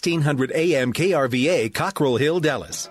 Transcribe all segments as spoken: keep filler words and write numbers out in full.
sixteen hundred A M K R V A, Cockrell Hill, Dallas.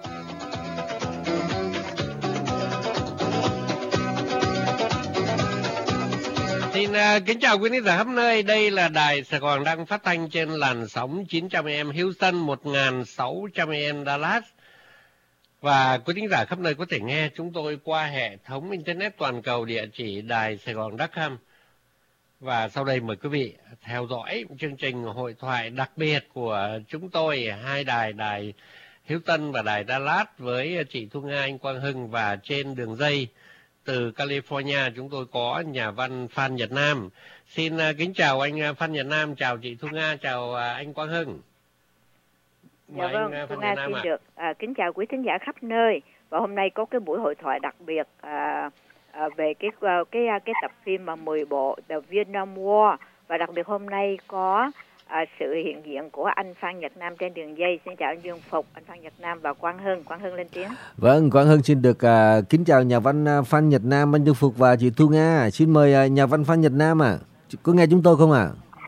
Xin uh, kính chào quý khán giả khắp nơi. Đây là đài Sài Gòn đang phát thanh trên làn sóng chín trăm A M Houston, một nghìn sáu trăm A M Dallas. Và quý khán giả khắp nơi có thể nghe chúng tôi qua hệ thống internet toàn cầu, địa chỉ đài Sài Gòn chấm com. Và sau đây mời quý vị theo dõi chương trình hội thoại đặc biệt của chúng tôi, hai đài, đài Houston và đài Dallas, với chị Thu Nga, anh Quang Hưng, và trên đường dây từ California chúng tôi có nhà văn Phan Nhật Nam. Xin kính chào anh Phan Nhật Nam, chào chị Thu Nga, chào anh Quang Hưng. Dạ vâng, Thu Nga xin được à, kính chào quý thính giả khắp nơi. Và hôm nay có cái buổi hội thoại đặc biệt à, à, về cái cái cái tập phim mà mười bộ The Vietnam War, và đặc biệt hôm nay có à, sự hiện diện của anh Phan Nhật Nam trên đường dây. Xin chào anh Dương Phục, anh Phan Nhật Nam và Quang Hưng. Quang Hưng lên tiếng. Vâng, Quang Hưng xin được uh, kính chào nhà văn uh, Phan Nhật Nam, anh Dương Phục và chị Thu Nga. Xin mời uh, nhà văn Phan Nhật Nam ạ. À. Có nghe chúng tôi không ạ? À?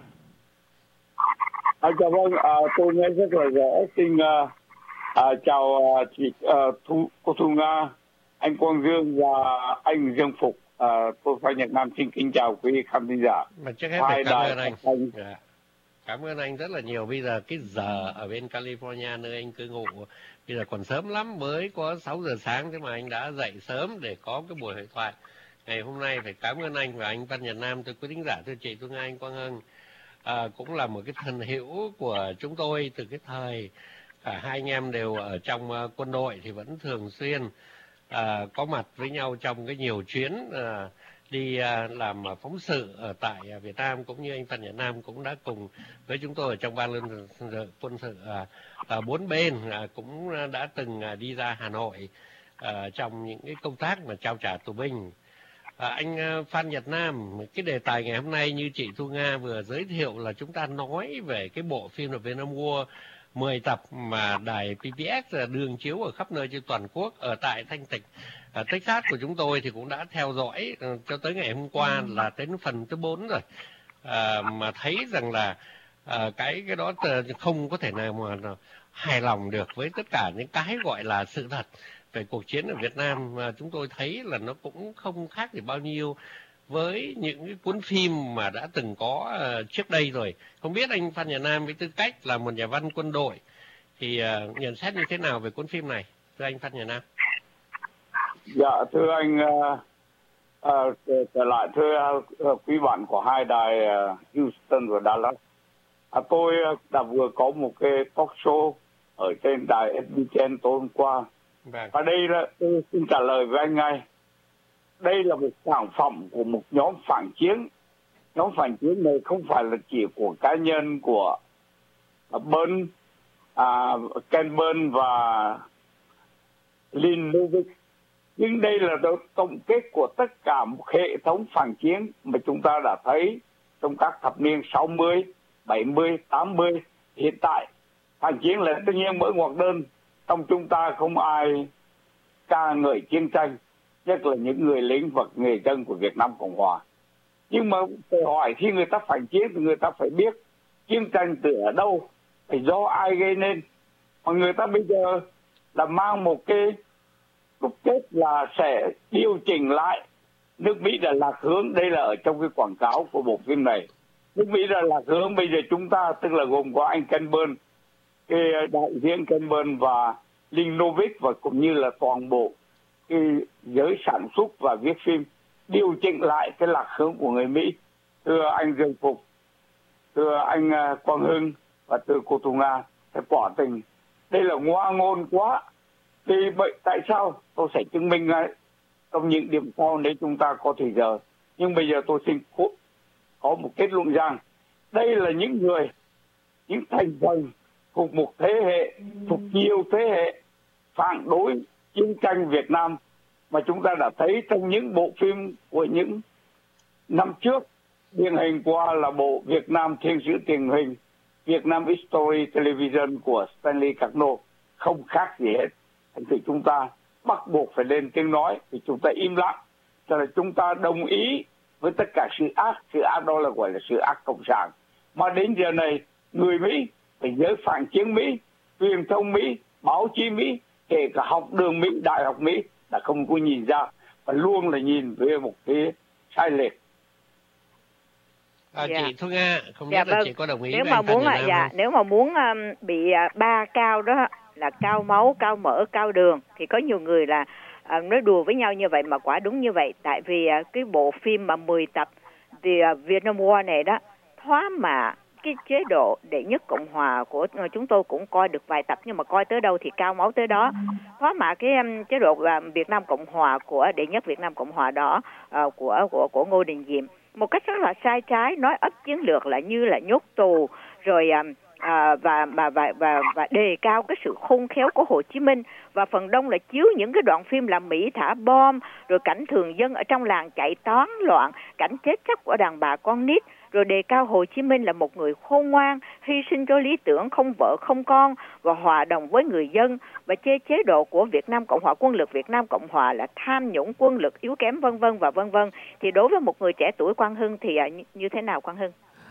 À, chào vâng, à, tôi nghe rất là rõ. Xin uh, à, chào uh, chị uh, Thu, cô Thu Nga, anh Quang Dương và anh Dương Phục. À, tôi Phan Nhật Nam xin kính chào quý khán thính giả. Mà trước hết phải cảm ơn anh. anh. Yeah. Cảm ơn anh rất là nhiều. Bây giờ cái giờ ở bên California nơi anh cư ngụ bây giờ còn sớm lắm, mới có sáu giờ sáng, thế mà anh đã dậy sớm để có cái buổi hội thoại ngày hôm nay. Phải cảm ơn anh và anh Phan Nhật Nam. Tôi quý thính giả, thưa chị Thu Nga, anh Quang Hưng, à, cũng là một cái thân hữu của chúng tôi từ cái thời cả hai anh em đều ở trong uh, quân đội, thì vẫn thường xuyên uh, có mặt với nhau trong cái nhiều chuyến uh, đi uh, làm phóng sự ở tại uh, Việt Nam, cũng như anh Phan Nhật Nam cũng đã cùng với chúng tôi ở trong ban lương sự quân sự uh, uh, bốn bên, uh, cũng đã từng uh, đi ra Hà Nội uh, trong những cái công tác mà trao trả tù binh. À, anh uh, Phan Nhật Nam, cái đề tài ngày hôm nay như chị Thu Nga vừa giới thiệu là chúng ta nói về cái bộ phim The Vietnam War mười tập mà đài pê bê ét đường chiếu ở khắp nơi trên toàn quốc. Ở tại Thanh Tịch, ở Texas của chúng tôi thì cũng đã theo dõi uh, cho tới ngày hôm qua là đến phần thứ bốn rồi, uh, mà thấy rằng là uh, cái cái đó không có thể nào mà hài lòng được với tất cả những cái gọi là sự thật về cuộc chiến ở Việt Nam. Mà chúng tôi thấy là nó cũng không khác gì bao nhiêu với những cái cuốn phim mà đã từng có uh, trước đây rồi. Không biết anh Phan Nhật Nam với tư cách là một nhà văn quân đội thì uh, nhận xét như thế nào về cuốn phim này, thưa anh Phan Nhật Nam? Dạ thưa anh, uh, uh, trở lại thưa uh, quý bạn của hai đài uh, Houston và Dallas. À, tôi uh, đã vừa có một cái talk show ở trên đài ét bê en tối hôm qua. Vâng. Và đây là tôi xin trả lời với anh ngay. Đây là một sản phẩm của một nhóm phản chiến. Nhóm phản chiến này không phải là chỉ của cá nhân của Burn, à, Ken Burn và Lynn Novick, nhưng đây là tổng kết của tất cả một hệ thống phản chiến mà chúng ta đã thấy trong các thập niên sáu mươi, bảy mươi, tám mươi. Hiện tại phản chiến là tất nhiên mỗi ngoặc đơn. Trong chúng ta không ai ca ngợi chiến tranh, nhất là những người lính và người dân của Việt Nam Cộng Hòa. Nhưng mà tôi hỏi, khi người ta phản chiến thì người ta phải biết chiến tranh từ ở đâu, phải do ai gây nên. Mà người ta bây giờ là mang một cái đúc kết là sẽ điều chỉnh lại. Nước Mỹ đã lạc hướng, đây là ở trong cái quảng cáo của bộ phim này. Nước Mỹ đã lạc hướng, bây giờ chúng ta, tức là gồm có anh Ken Burn, cái đại diện Ken Burn và Lynn Novick, và cũng như là toàn bộ cái giới sản xuất và viết phim, điều chỉnh lại cái lạc hướng của người Mỹ. Thưa anh Dương Phục, thưa anh Quang Hưng và thưa cô Thu Nga, cái quả tình đây là ngoa ngôn quá. Thì vậy tại sao? Tôi sẽ chứng minh ngay trong những điểm sau nếu chúng ta có thời giờ. Nhưng bây giờ tôi xin có một kết luận rằng đây là những người, những thành phần thuộc một thế hệ, thuộc nhiều thế hệ phản đối chiến tranh Việt Nam mà chúng ta đã thấy trong những bộ phim của những năm trước. Điển hình qua là bộ Việt Nam Thiên sử truyền hình, Việt Nam History Television của Stanley Cagno, không khác gì hết. Thành thử chúng ta bắt buộc phải lên tiếng nói, thì chúng ta im lặng, cho là chúng ta đồng ý với tất cả sự ác. Sự ác đó là gọi là sự ác cộng sản. Mà đến giờ này, người Mỹ thì giới phản chiến Mỹ, truyền thông Mỹ, báo chí Mỹ, kể cả học đường Mỹ, đại học Mỹ đã không có nhìn ra, và luôn là nhìn về một cái sai lệch. À, Dạ. chị Thu Nga, không Dạ biết là vâng. chị có đồng ý Nếu với mà anh Phan muốn Nhật à, Nam dạ, không? nếu mà muốn um, bị à, ba cao đó là cao máu, cao mỡ, cao đường, thì có nhiều người là à, nói đùa với nhau như vậy mà quả đúng như vậy. Tại vì à, cái bộ phim mà mười tập The à, Vietnam War này đó, thoá mạ cái chế độ đệ nhất Cộng hòa của uh, chúng tôi cũng coi được vài tập, nhưng mà coi tới đâu thì cao máu tới đó. Thoá mạ cái um, chế độ uh, Việt Nam Cộng hòa của đệ nhất Việt Nam Cộng hòa đó uh, của của của Ngô Đình Diệm một cách rất là sai trái, nói ấp chiến lược là như là nhốt tù rồi um, À, và, và và và và đề cao cái sự khôn khéo của Hồ Chí Minh, và phần đông là chiếu những cái đoạn phim là Mỹ thả bom, rồi cảnh thường dân ở trong làng chạy toán loạn, cảnh chết chóc của đàn bà con nít, rồi đề cao Hồ Chí Minh là một người khôn ngoan, hy sinh cho lý tưởng, không vợ không con và hòa đồng với người dân, và chê chế độ của Việt Nam Cộng hòa, quân lực Việt Nam Cộng hòa là tham nhũng, quân lực yếu kém, vân vân và vân vân. Thì đối với một người trẻ tuổi, Quang Hưng thì như, như thế nào, Quang Hưng?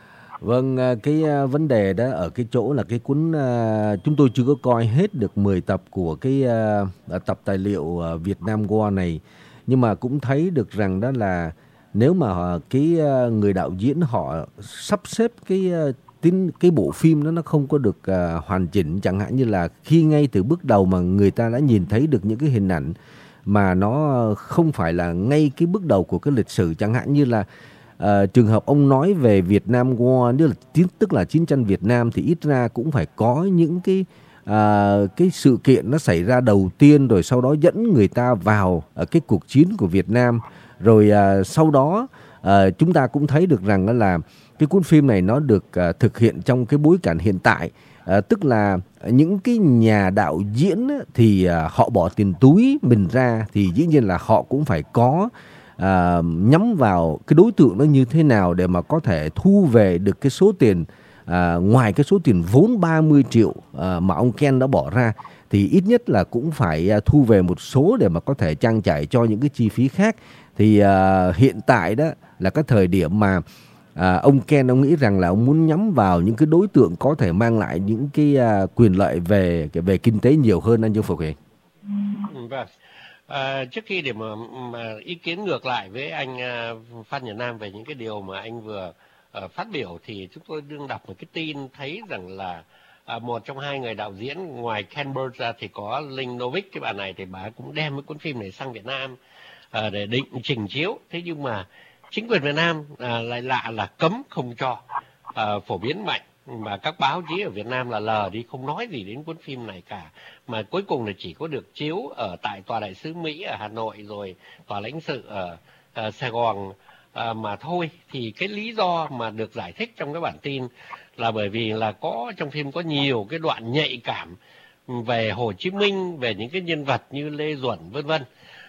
Vâng, cái vấn đề đó ở cái chỗ là cái cuốn chúng tôi chưa có coi hết được mười tập của cái tập tài liệu Việt Nam War này, nhưng mà cũng thấy được rằng đó là nếu mà cái người đạo diễn họ sắp xếp cái tính cái bộ phim đó nó không có được hoàn chỉnh, chẳng hạn như là khi ngay từ bước đầu mà người ta đã nhìn thấy được những cái hình ảnh mà nó không phải là ngay cái bước đầu của cái lịch sử, chẳng hạn như là Uh, trường hợp ông nói về Việt Nam War, tức là, tức là chiến tranh Việt Nam, thì ít ra cũng phải có những cái uh, cái sự kiện nó xảy ra đầu tiên, rồi sau đó dẫn người ta vào uh, cái cuộc chiến của Việt Nam, rồi uh, sau đó uh, chúng ta cũng thấy được rằng là cái cuốn phim này nó được uh, thực hiện trong cái bối cảnh hiện tại, uh, tức là những cái nhà đạo diễn thì uh, họ bỏ tiền túi mình ra, thì dĩ nhiên là họ cũng phải có À, nhắm vào cái đối tượng nó như thế nào để mà có thể thu về được cái số tiền à, ngoài cái số tiền vốn ba mươi triệu à, mà ông Ken đã bỏ ra, thì ít nhất là cũng phải à, thu về một số để mà có thể trang trải cho những cái chi phí khác. Thì à, hiện tại đó là cái thời điểm mà à, ông Ken ông nghĩ rằng là ông muốn nhắm vào những cái đối tượng có thể mang lại những cái à, quyền lợi về về kinh tế nhiều hơn, anh Dương Phục Hiền. Vâng. À, trước khi để mà, mà ý kiến ngược lại với anh uh, Phan Nhật Nam về những cái điều mà anh vừa uh, phát biểu, thì chúng tôi đương đọc một cái tin thấy rằng là uh, một trong hai người đạo diễn ngoài Ken Burns ra thì có Linh Novick, cái bà này thì bà cũng đem cái cuốn phim này sang Việt Nam uh, để định trình chiếu. Thế nhưng mà chính quyền Việt Nam uh, lại lạ là cấm không cho uh, phổ biến mạnh, mà các báo chí ở Việt Nam là lờ đi, không nói gì đến cuốn phim này cả, mà cuối cùng là chỉ có được chiếu ở tại tòa đại sứ Mỹ ở Hà Nội, rồi tòa lãnh sự ở uh, Sài Gòn uh, mà thôi. Thì cái lý do mà được giải thích trong cái bản tin là bởi vì là có trong phim có nhiều cái đoạn nhạy cảm về Hồ Chí Minh, về những cái nhân vật như Lê Duẩn vân vân,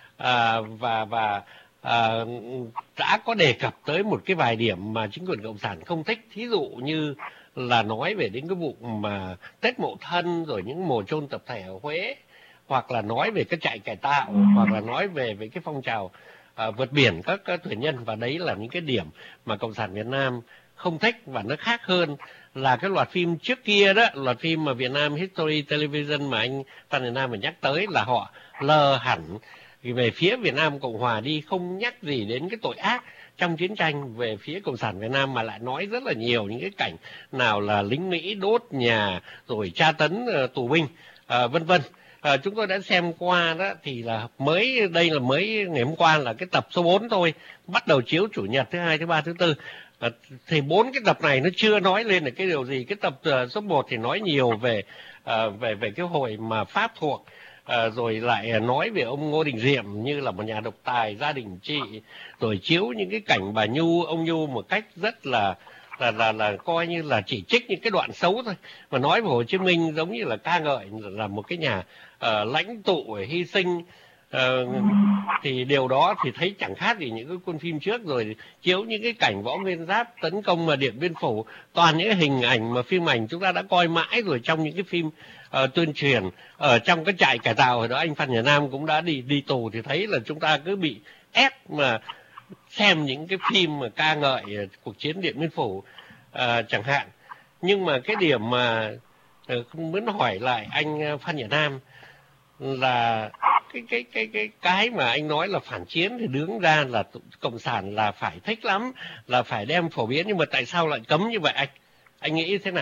uh, và và uh, đã có đề cập tới một cái vài điểm mà chính quyền cộng sản không thích, thí dụ như là nói về đến cái vụ mà Tết Mậu Thân, rồi những mồ chôn tập thể ở Huế, hoặc là nói về cái trại cải tạo, hoặc là nói về về cái phong trào à, vượt biển các, các thuyền nhân. Và đấy là những cái điểm mà cộng sản Việt Nam không thích. Và nó khác hơn là cái loạt phim trước kia đó, loạt phim mà Việt Nam History Television mà anh Phan Nhật Nam phải nhắc tới, là họ lờ hẳn về phía Việt Nam Cộng Hòa đi, không nhắc gì đến cái tội ác trong chiến tranh về phía cộng sản Việt Nam, mà lại nói rất là nhiều những cái cảnh nào là lính Mỹ đốt nhà, rồi tra tấn uh, tù binh, uh, vân vân. Uh, chúng tôi đã xem qua đó, thì là mới đây là mới ngày hôm qua là cái tập số bốn thôi, bắt đầu chiếu chủ nhật thứ hai, thứ ba, thứ tư. Uh, thì bốn cái tập này nó chưa nói lên được cái điều gì. Cái tập uh, số một thì nói nhiều về uh, về về cái hồi mà Pháp thuộc. À, rồi lại nói về ông Ngô Đình Diệm như là một nhà độc tài, gia đình trị, rồi chiếu những cái cảnh bà Nhu, ông Nhu một cách rất là là là là coi như là chỉ trích những cái đoạn xấu thôi, mà nói về Hồ Chí Minh giống như là ca ngợi là một cái nhà uh, lãnh tụ hy sinh. Uh, thì điều đó thì thấy chẳng khác gì những cái cuốn phim trước. Rồi chiếu những cái cảnh Võ Nguyên Giáp tấn công mà Điện Biên Phủ, toàn những cái hình ảnh mà phim ảnh chúng ta đã coi mãi rồi trong những cái phim uh, tuyên truyền. Ở trong cái trại cải tạo hồi đó anh Phan Nhật Nam cũng đã đi đi tù, thì thấy là chúng ta cứ bị ép mà xem những cái phim mà ca ngợi cuộc chiến Điện Biên Phủ uh, chẳng hạn. Nhưng mà cái điểm mà ừ, muốn hỏi lại anh Phan Nhật Nam là cái cái cái cái cái mà anh nói là phản chiến thì đứng ra là cộng sản là phải thích lắm, là phải đem phổ biến, nhưng mà tại sao lại cấm như vậy anh? Anh nghĩ thế nào?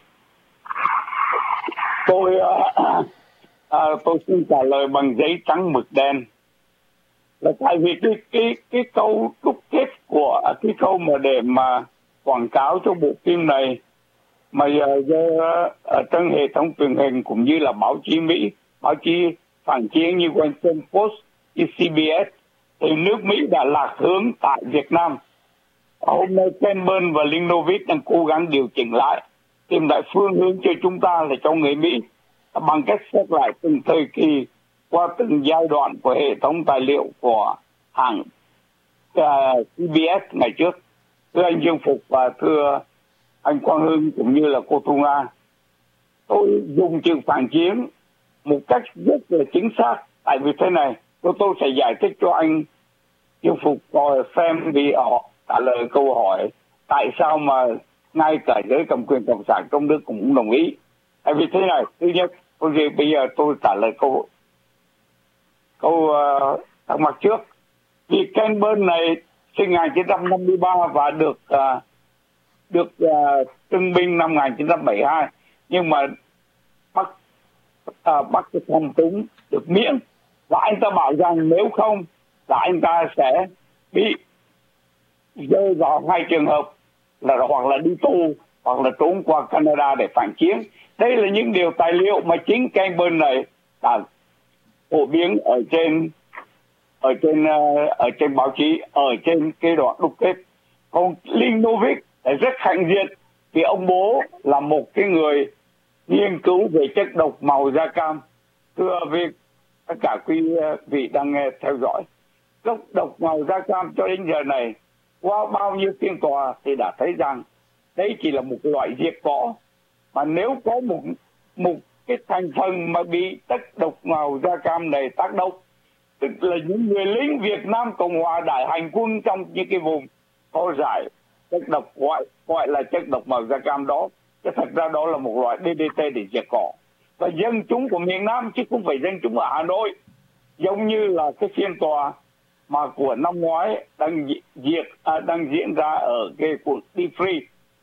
Tôi uh, uh, tôi xin trả lời bằng giấy trắng mực đen, là tại vì cái cái cái câu đúc kết của cái câu mà để mà quảng cáo cho bộ phim này mà giờ, giờ ở trong hệ thống truyền hình cũng như là báo chí Mỹ, báo chí phản chiến như Washington Post, như C B S, thì nước Mỹ đã lạc hướng tại Việt Nam. Hôm nay Ken Burns và Lynn Novick đang cố gắng điều chỉnh lại, tìm lại phương hướng cho chúng ta là cho người Mỹ bằng cách xét lại từng thời kỳ qua từng giai đoạn của hệ thống tài liệu của hãng uh, C B S ngày trước. Thưa anh Dương Phục và thưa anh Quang Hưng cũng như là cô Thu Nga, tôi dùng chữ phản chiến một cách rất là chính xác, tại vì thế này tôi tôi sẽ giải thích cho anh Dương Phục coi xem vì họ trả lời câu hỏi tại sao mà ngay cả giới cầm quyền cộng sản trong nước cũng đồng ý. Tại vì thế này, thứ nhất, tôi bây giờ tôi trả lời câu câu uh, thắc mắc trước. Vì Ken Burns này sinh một nghìn chín trăm năm mươi ba và được uh, được uh, trưng binh năm một nghìn chín trăm bảy mươi hai, nhưng mà bắt uh, bắt cái thằng túng được miễn, và anh ta bảo rằng nếu không là anh ta sẽ bị rơi vào hai trường hợp là hoặc là đi tù hoặc là trốn qua Canada để phản chiến. Đây là những điều tài liệu mà chính Ken Burns này đã phổ biến ở trên ở trên uh, ở trên báo chí, ở trên cái đoạn đúc kết. Còn Lynn Novick rất hãnh diện vì ông bố là một cái người nghiên cứu về chất độc màu da cam. Thưa việc tất cả quý vị đang nghe theo dõi, chất độc màu da cam cho đến giờ này qua bao nhiêu phiên tòa thì đã thấy rằng đấy chỉ là một loại diệt cỏ, mà nếu có một một cái thành phần mà bị chất độc màu da cam này tác động, tức là những người lính Việt Nam Cộng Hòa đã hành quân trong những cái vùng có giải chất độc gọi gọi là chất độc màu da cam đó, chứ thật ra đó là một loại đê đê tê để diệt cỏ. Và dân chúng của miền Nam chứ không phải dân chúng ở Hà Nội, giống như là cái phiên tòa mà của năm ngoái đang diệt à, đang diễn ra ở cái cuộc đi free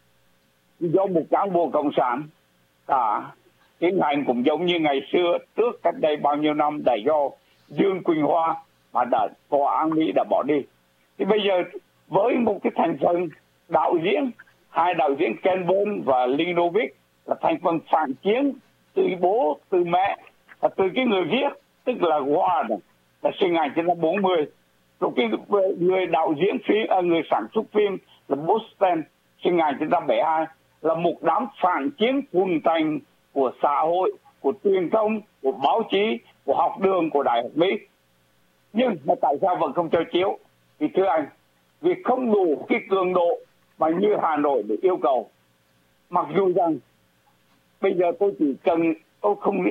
do một cán bộ cộng sản cả tiến hành, cũng giống như ngày xưa trước cách đây bao nhiêu năm đã do Dương Quỳnh Hoa mà đã tòa án Mỹ đã bỏ đi. Thì bây giờ với một cái thành phần đạo diễn, hai đạo diễn Ken Burns và Lynn Novick là thành phần phản chiến từ bố, từ mẹ và từ cái người viết, tức là Ward là sinh một nghìn chín trăm bốn mươi, rồi cái người đạo diễn phim, à, người sản xuất phim là Boston sinh một nghìn chín trăm bảy mươi hai, là một đám phản chiến thuần thành của xã hội, của truyền thông, của báo chí, của học đường, của Đại học Mỹ. Nhưng mà tại sao vẫn không cho chiếu? Vì thưa anh, vì không đủ cái cường độ mà như Hà Nội được yêu cầu. Mặc dù rằng bây giờ tôi chỉ cần, tôi không nghĩ,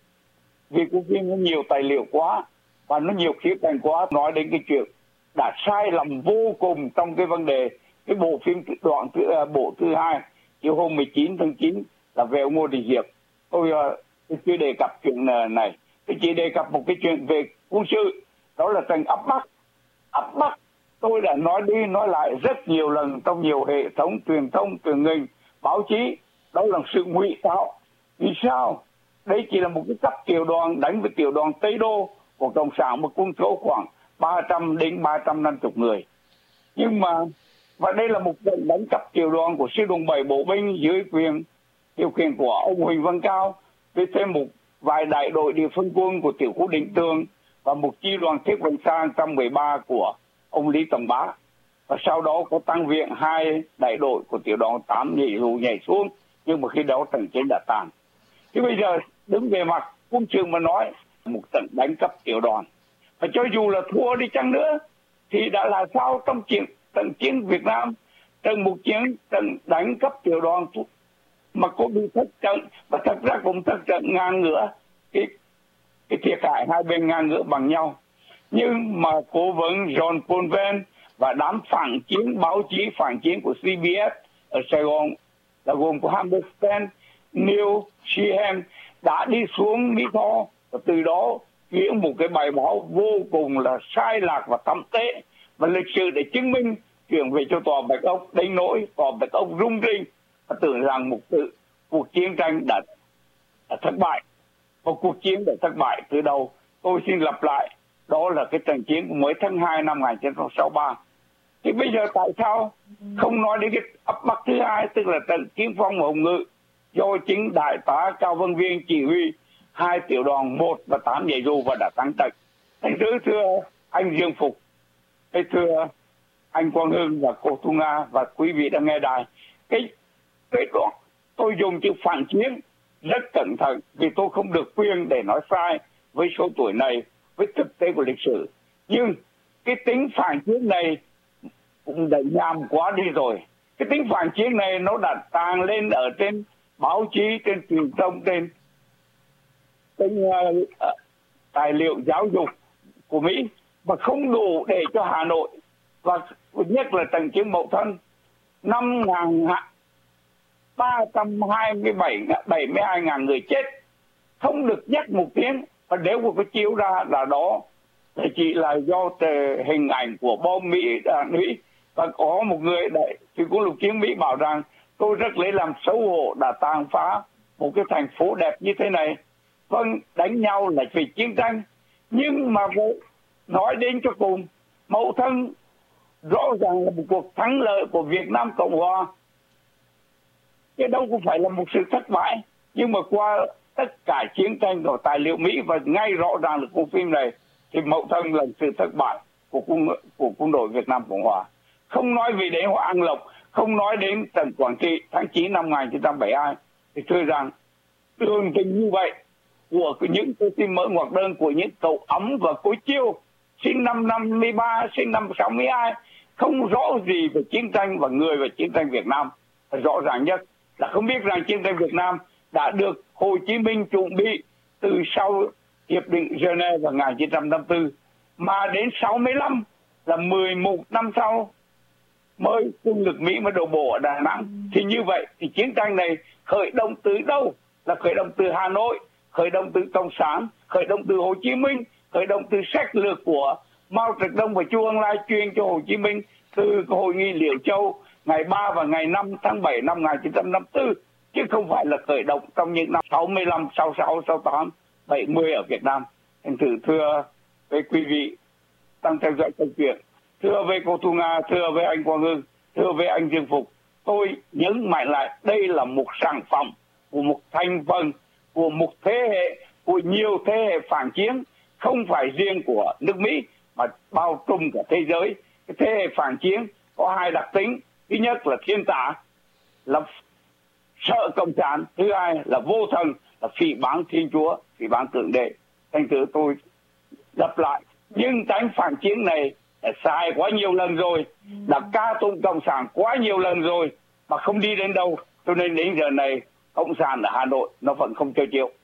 vì cuộc phim nó nhiều tài liệu quá và nó nhiều khía cạnh quá, nói đến cái chuyện đã sai lầm vô cùng trong cái vấn đề cái bộ phim đoạn thứ, bộ thứ hai chiều hôm mười chín tháng chín là về ông Ngô Đình Diệm. Tôi, tôi chưa đề cập chuyện này, tôi chỉ đề cập một cái chuyện về quân sự, đó là trận áp Bắc. Áp Bắc tôi đã nói đi nói lại rất nhiều lần trong nhiều hệ thống truyền thông, truyền hình, báo chí, đó là sự ngụy tạo. Vì sao? Đây chỉ là một cái cấp tiểu đoàn đánh với tiểu đoàn Tây Đô của Cộng sản, một quân số khoảng ba trăm đến ba trăm năm mươi người. Nhưng mà và đây là một trận đánh cấp tiểu đoàn của sư đoàn bảy bộ binh dưới quyền điều khiển của ông Huỳnh Văn Cao, với thêm một vài đại đội địa phân quân của tiểu khu Định Tường và một chi đoàn thiết Vân Sang một trăm mười ba của ông Lý Tòng Bá. Và sau đó có tăng viện hai đại đội của tiểu đoàn tám nhảy dù nhảy xuống, nhưng mà khi đó trận chiến đã tàn. Thì bây giờ đứng về mặt quân sự mà nói, một trận đánh cấp tiểu đoàn, và cho dù là thua đi chăng nữa thì đã là sao trong chiến trận chiến Việt Nam, trận một chiến trận đánh cấp tiểu đoàn mà có bị thất trận, và thật ra cũng thất trận ngang ngửa, cái cái thiệt hại hai bên ngang ngửa bằng nhau. Nhưng mà cố vấn John Paul Venn và đám phản chiến báo chí phản chiến của C B S ở Sài Gòn là gồm của Hammerstein, Neil Sheehan đã đi xuống Mỹ Tho và từ đó viết một cái bài báo vô cùng là sai lạc và tăm tệ và lịch sử để chứng minh chuyển về cho tòa Bạch Ốc đến nỗi tòa Bạch Ốc rung rinh và tưởng rằng một sự cuộc chiến tranh đã, đã thất bại. Một cuộc chiến đã thất bại từ đầu. Tôi xin lặp lại, đó là cái trận chiến của mới tháng hai năm một nghìn chín trăm sáu mươi ba. Thì bây giờ tại sao không nói đến cái ấp Bắc thứ hai, tức là trận Kiến Phong và Hồng Ngự, do chính đại tá Cao Văn Viên chỉ huy hai tiểu đoàn một và tám nhảy dù và đã thắng trận. Thành thử thưa anh Dương Phục, thưa anh Quang Hưng và cô Thu Nga và quý vị đang nghe đài, cái cái đó tôi dùng chữ phản chiến rất cẩn thận vì tôi không được quyền để nói sai với số tuổi này, với thực tế của lịch sử. Nhưng cái tính phản chiến này cũng đã nhàm quá đi rồi. Cái tính phản chiến này nó đã tràn lên ở trên báo chí, trên truyền thông, trên, trên uh, uh, tài liệu giáo dục của Mỹ và không đủ để cho Hà Nội, và nhất là trận chiến Mậu Thân năm ba trăm hai mươi bảy, bảy mươi hai ngàn người chết không được nhắc một tiếng. Và nếu mà có chiếu ra là đó thì chỉ là do hình ảnh của bom Mỹ đã Mỹ. Và có một người đại thì cũng lục chiến Mỹ bảo rằng tôi rất lấy làm xấu hổ đã tàn phá một cái thành phố đẹp như thế này. Vâng, đánh nhau là vì chiến tranh, nhưng mà nói đến cho cùng, Mậu Thân rõ ràng là một cuộc thắng lợi của Việt Nam Cộng Hòa, chứ đâu cũng phải là một sự thất bại. Nhưng mà qua tất cả chiến tranh của tài liệu Mỹ và ngay rõ ràng là cuộc phim này thì Mậu Thân là sự thất bại của quân của quân đội Việt Nam Cộng Hòa. Không nói về đến An Lộc, không nói đến trận Quảng Trị tháng chín năm một nghìn chín trăm bảy mươi hai, thì thưa rằng tường trình như vậy của những tôi xin mở ngoặc đơn của những cậu Ấm và cô Chiêu sinh năm năm mươi ba, sinh năm sáu mươi hai, không rõ gì về chiến tranh và người về chiến tranh Việt Nam. Rõ ràng nhất là không biết rằng chiến tranh Việt Nam đã được Hồ Chí Minh chuẩn bị từ sau Hiệp định Geneva vào một nghìn chín trăm năm mươi tư, mà đến sáu mươi lăm là mười một năm sau mới quân lực Mỹ mới đổ bộ ở Đà Nẵng. Thì như vậy thì chiến tranh này khởi động từ đâu? Là khởi động từ Hà Nội, khởi động từ Cộng sản, khởi động từ Hồ Chí Minh, khởi động từ sách lược của Mao Trạch Đông và Chu Ân Lai truyền cho Hồ Chí Minh từ hội nghị Liễu Châu ngày ba và ngày năm tháng bảy năm một nghìn chín trăm năm mươi tư, chứ không phải là khởi động trong những năm sáu mươi lăm, sáu mươi sáu, sáu mươi tám, bảy mươi ở Việt Nam. Thành thử thưa với quý vị đang theo dõi câu chuyện, thưa với cô Thu Nga, thưa với anh Quang Hưng, thưa với anh Dương Phục, tôi nhấn mạnh lại đây là một sản phẩm của một thành phần, của một thế hệ, của nhiều thế hệ phản chiến, không phải riêng của nước Mỹ mà bao trùm cả thế giới. Cái thế hệ phản chiến có hai đặc tính: thứ nhất là thiên tả, là sợ cộng sản; thứ hai là vô thần, là phỉ báng Thiên Chúa, phỉ báng Thượng Đế. Thành thử tôi lặp lại, nhưng tránh phản chiến này đã sai quá nhiều lần rồi, đã ca tụng cộng sản quá nhiều lần rồi mà không đi đến đâu, cho nên đến giờ này cộng sản ở Hà Nội nó vẫn không chơi chiều.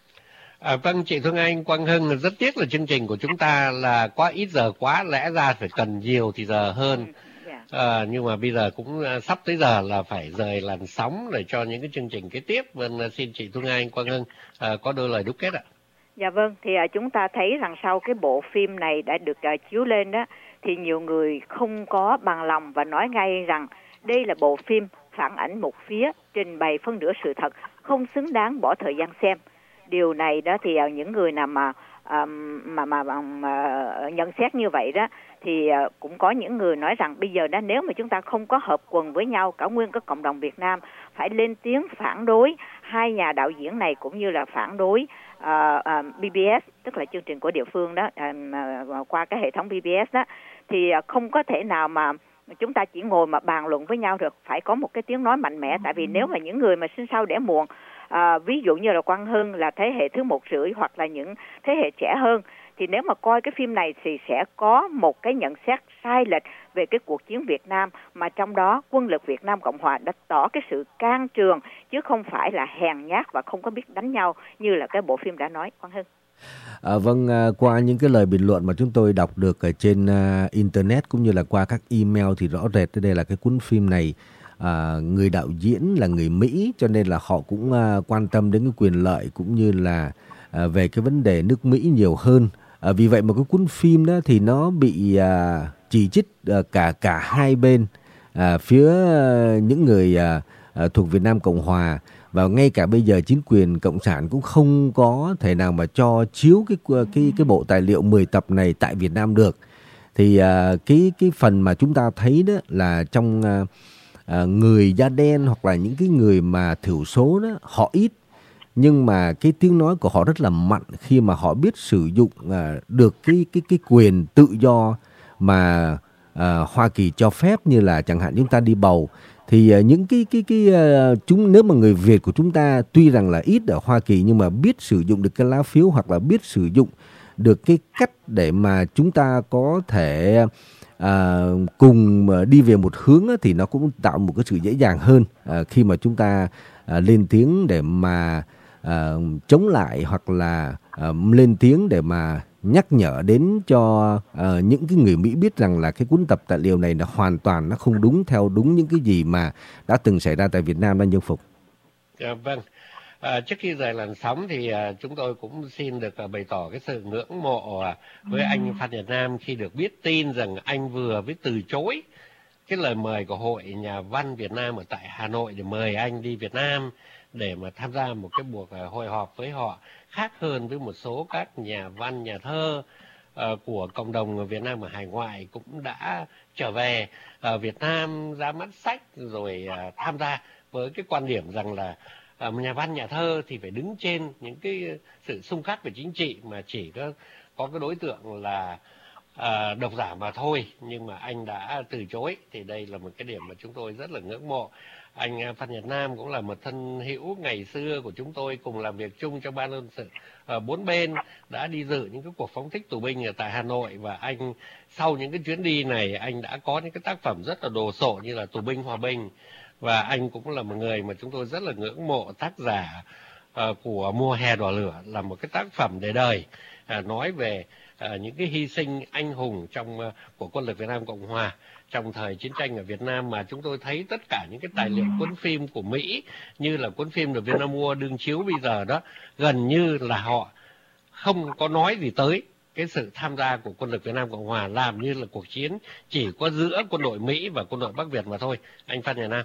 À, vâng, chị Thương Anh, Quang Hưng, rất tiếc là chương trình của chúng ta là quá ít giờ quá, lẽ ra phải cần nhiều thì giờ hơn. À, nhưng mà bây giờ cũng sắp tới giờ là phải rời làn sóng để cho những cái chương trình kế tiếp. Vâng, xin chị Thương Anh, Quang Hưng à, có đôi lời đúc kết ạ. Dạ vâng, thì à, chúng ta thấy rằng sau cái bộ phim này đã được à, chiếu lên đó, thì nhiều người không có bằng lòng và nói ngay rằng đây là bộ phim phản ảnh một phía, trình bày phân nửa sự thật, không xứng đáng bỏ thời gian xem. Điều này đó thì à, những người nào mà à, mà, mà, mà, mà nhận xét như vậy đó thì à, cũng có những người nói rằng bây giờ đó nếu mà chúng ta không có hợp quần với nhau, cả nguyên các cộng đồng Việt Nam phải lên tiếng phản đối hai nhà đạo diễn này, cũng như là phản đối uh, uh, bê bê ét, tức là chương trình của địa phương đó, uh, uh, qua cái hệ thống bê bê ét đó, thì uh, không có thể nào mà chúng ta chỉ ngồi mà bàn luận với nhau được, phải có một cái tiếng nói mạnh mẽ. Tại vì nếu mà những người mà sinh sau đẻ muộn, à, ví dụ như là Quang Hưng là thế hệ thứ một rưỡi, hoặc là những thế hệ trẻ hơn, thì nếu mà coi cái phim này thì sẽ có một cái nhận xét sai lệch về cái cuộc chiến Việt Nam, mà trong đó quân lực Việt Nam Cộng Hòa đã tỏ cái sự can trường, chứ không phải là hèn nhát và không có biết đánh nhau như là cái bộ phim đã nói. Quang Hưng. À, vâng, à, qua những cái lời bình luận mà chúng tôi đọc được ở trên uh, internet cũng như là qua các email thì rõ rệt đây là cái cuốn phim này à, người đạo diễn là người Mỹ, cho nên là họ cũng à, quan tâm đến cái quyền lợi cũng như là à, về cái vấn đề nước Mỹ nhiều hơn. À, vì vậy mà cái cuốn phim đó thì nó bị à, chỉ trích à, cả cả hai bên, à, phía à, những người à, à, thuộc Việt Nam Cộng Hòa, và ngay cả bây giờ chính quyền cộng sản cũng không có thể nào mà cho chiếu cái cái cái bộ tài liệu mười tập này tại Việt Nam được. Thì à, cái cái phần mà chúng ta thấy đó là trong à, à, người da đen hoặc là những cái người mà thiểu số đó, họ ít, nhưng mà cái tiếng nói của họ rất là mạnh khi mà họ biết sử dụng à, được cái cái cái quyền tự do mà à, Hoa Kỳ cho phép, như là chẳng hạn chúng ta đi bầu. Thì uh, những cái cái cái uh, chúng nếu mà người Việt của chúng ta tuy rằng là ít ở Hoa Kỳ nhưng mà biết sử dụng được cái lá phiếu hoặc là biết sử dụng được cái cách để mà chúng ta có thể uh, cùng đi về một hướng á, thì nó cũng tạo một cái sự dễ dàng hơn uh, khi mà chúng ta uh, lên tiếng để mà uh, chống lại, hoặc là uh, lên tiếng để mà nhắc nhở đến cho uh, những cái người Mỹ biết rằng là cái cuốn tập tài liệu này là hoàn toàn nó không đúng theo đúng những cái gì mà đã từng xảy ra tại Việt Nam đó, Dương Phục. Dạ, vâng. À, trước khi rời làn sóng thì à, chúng tôi cũng xin được à, bày tỏ cái sự ngưỡng mộ à, với anh Phan Nhật Nam khi được biết tin rằng anh vừa mới từ chối cái lời mời của Hội Nhà văn Việt Nam ở tại Hà Nội để mời anh đi Việt Nam để mà tham gia một cái buổi à, hội họp với họ, khác hơn với một số các nhà văn, nhà thơ uh, của cộng đồng Việt Nam ở hải ngoại cũng đã trở về uh, Việt Nam ra mắt sách rồi uh, tham gia với cái quan điểm rằng là uh, nhà văn, nhà thơ thì phải đứng trên những cái sự xung khắc về chính trị, mà chỉ có có cái đối tượng là uh, độc giả mà thôi. Nhưng mà anh đã từ chối, thì đây là một cái điểm mà chúng tôi rất là ngưỡng mộ. Anh Phan Nhật Nam cũng là một thân hữu ngày xưa của chúng tôi, cùng làm việc chung trong ban luận sự ở bốn bên, đã đi dự những cái cuộc phóng thích tù binh ở tại Hà Nội. Và anh sau những cái chuyến đi này, anh đã có những cái tác phẩm rất là đồ sộ như là Tù binh Hòa bình. Và anh cũng là một người mà chúng tôi rất là ngưỡng mộ, tác giả uh, của Mùa hè đỏ lửa, là một cái tác phẩm để đời, uh, nói về uh, những cái hy sinh anh hùng trong uh, của quân lực Việt Nam Cộng Hòa trong thời chiến tranh ở Việt Nam. Mà chúng tôi thấy tất cả những cái tài liệu cuốn phim của Mỹ, như là cuốn phim được Vietnam War đương chiếu bây giờ đó, gần như là họ không có nói gì tới cái sự tham gia của quân lực Việt Nam Cộng Hòa, làm như là cuộc chiến chỉ có giữa quân đội Mỹ và quân đội Bắc Việt mà thôi. Anh Phan Nhật Nam.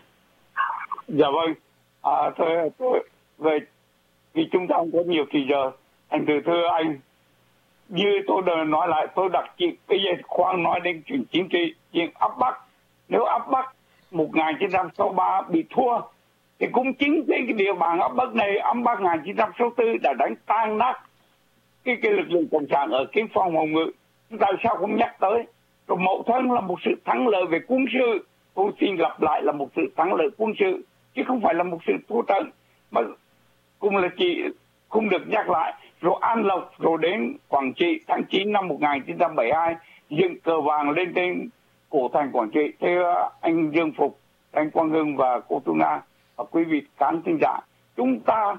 Dạ vâng. À, thôi, thôi, về vì chúng ta không có nhiều kỳ giờ, anh từ thưa anh, như tôi đã nói lại, tôi đặt chuyện bây giờ khoan nói đến chuyện chính trị, chuyện áp Bắc. Nếu áp Bắc một nghìn chín trăm sáu mươi ba bị thua, thì cũng chính trên cái địa bàn áp Bắc này, áp Bắc một nghìn chín trăm sáu mươi tư đã đánh tan nát cái cái lực lượng cộng sản ở Kiến Phong Hồng Ngự. Tại sao không nhắc tới? Rồi Mậu Thân là một sự thắng lợi về quân sự, tôi xin lặp lại là một sự thắng lợi quân sự, chứ không phải là một sự thua trận. Mà cũng là chỉ không được nhắc lại. Rồi An Lộc, rồi đến Quảng Trị tháng chín năm một nghìn chín trăm bảy mươi hai, dựng cờ vàng lên trên cổ thành Quảng Trị. Thế anh Dương Phục, anh Quang Hưng và cô Tu Nga và quý vị khán thính giả, chúng ta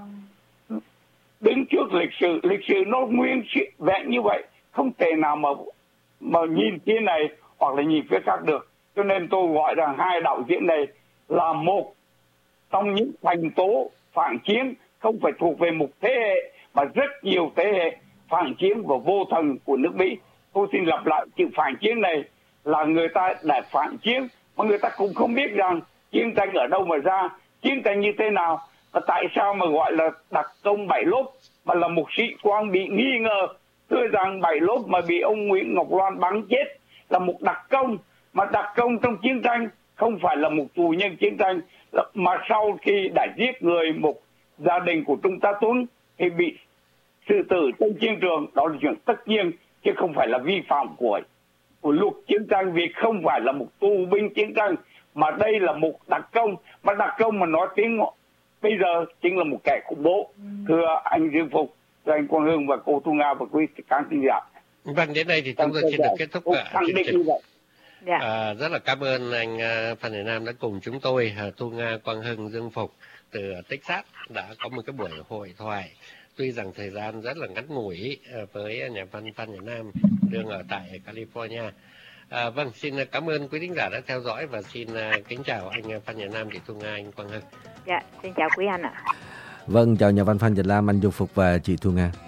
đứng trước lịch sử, lịch sử nó nguyên vẹn như vậy, không thể nào mà mà nhìn phía này hoặc là nhìn phía khác được. Cho nên tôi gọi rằng hai đạo diễn này là một trong những thành tố phản chiến, không phải thuộc về một thế hệ mà rất nhiều thế hệ phản chiến và vô thần của nước Mỹ. Tôi xin lặp lại, chữ phản chiến này là người ta đã phản chiến mà người ta cũng không biết rằng chiến tranh ở đâu mà ra, chiến tranh như thế nào, và tại sao mà gọi là đặc công Bảy Lốp mà là một sĩ quan bị nghi ngờ. Thưa rằng Bảy Lốp mà bị ông Nguyễn Ngọc Loan bắn chết là một đặc công, mà đặc công trong chiến tranh không phải là một tù nhân chiến tranh, mà sau khi đã giết người một gia đình của Trung tá Tuấn thì bị xử tử trong chiến trường. Đó là chuyện tất nhiên, chứ không phải là vi phạm của, của luật chiến tranh, vì không phải là một tù binh chiến tranh, mà đây là một đặc công. Mà đặc công mà nói tiếng bây giờ chính là một kẻ khủng bố. Thưa anh Dương Phục, thưa anh Quang Hưng và cô Thu Nga và quý khán thính giả. Vâng, đến đây thì chúng tôi xin được kết thúc chương trình. Yeah. À, rất là cảm ơn anh uh, Phan Nhật Nam đã cùng chúng tôi, uh, Thu Nga, Quang Hưng, Dương Phục từ Texas đã có một cái buổi hội thoại. Tuy rằng thời gian rất là ngắn ngủi uh, với nhà văn Phan Nhật Nam đương ở tại California. À, vâng, xin cảm ơn quý thính giả đã theo dõi và xin kính chào anh Phan Nhật Nam, chị Thu Nga, anh Quang Hưng. Dạ, xin chào quý anh ạ. Vâng, chào nhà văn Phan Nhật Nam, anh Du Phục và chị Thu Nga.